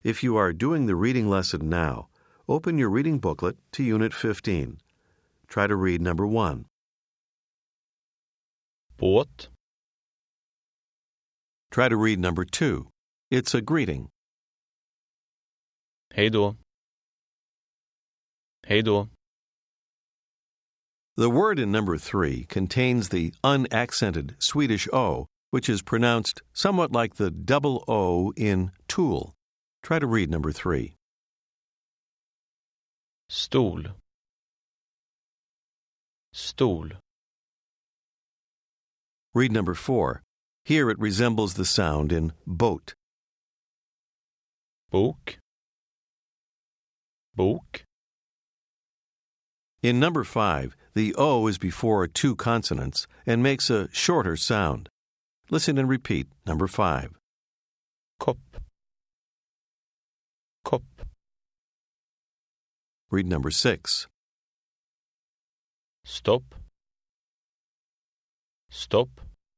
If you are doing the reading lesson now, open your reading booklet to Unit 15. Try to read number 1. Båt. Try to read number 2. It's a greeting. Hej då. Hej då. The word in number 3 contains the unaccented Swedish O, which is pronounced somewhat like the double O in tool. Try to read number 3. Stol. Stol. Read number 4. Here it resembles the sound in boat. Bok. Bok. In number 5, the O is before 2 consonants and makes a shorter sound. Listen and repeat number 5. Kopp. Kopp. Read number 6. Stopp. Stopp.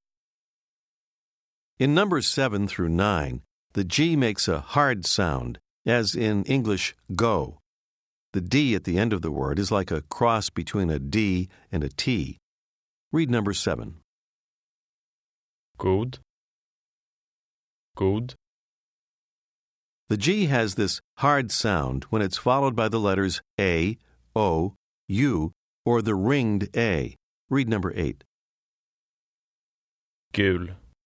In numbers 7 through 9, the G makes a hard sound, as in English go. The D at the end of the word is like a cross between a D and a T. Read number 7. God. God. The G has this hard sound when it's followed by the letters A, O, U, or the ringed A. Read number 8. Gul.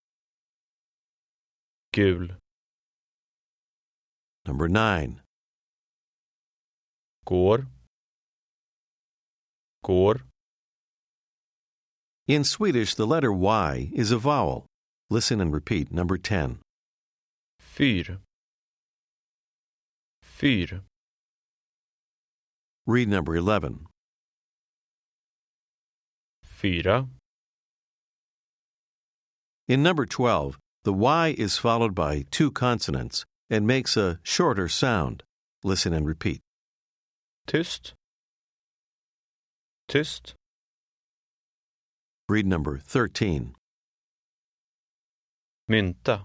Gul. Number 9. Går. Går. In Swedish, the letter Y is a vowel. Listen and repeat number 10. Fyr. Fyr. Read number 11. Fyra. In number 12, the Y is followed by 2 consonants and makes a shorter sound. Listen and repeat. Tyst. Tyst. Read number 13. Mynta.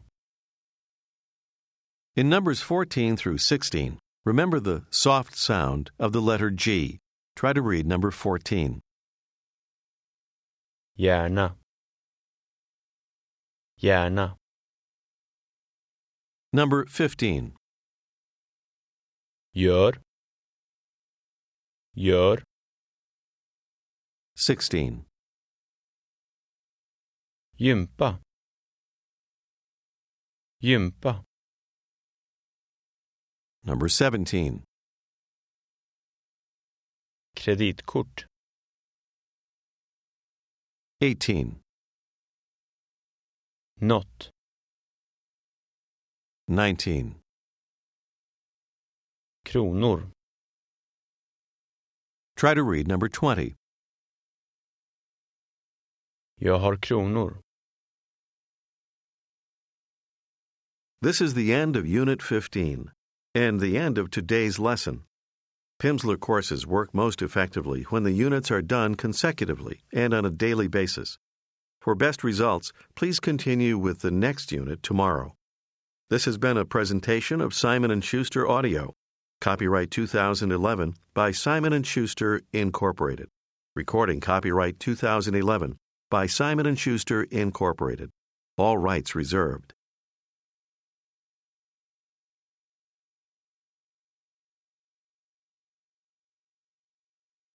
In numbers 14 through 16, remember the soft sound of the letter G. Try to read number 14. Gärna. Gärna. Number 15. Gör. Gör. 16. Gympa. Gympa. Number 17. Kreditkort. 18. Något. 19. Kronor. Try to read number 20. Jag har kronor. This is the end of Unit 15 and the end of today's lesson. Pimsleur courses work most effectively when the units are done consecutively and on a daily basis. For best results, please continue with the next unit tomorrow. This has been a presentation of Simon & Schuster Audio. Copyright 2011 by Simon & Schuster, Incorporated. Recording copyright 2011 by Simon & Schuster, Incorporated. All rights reserved.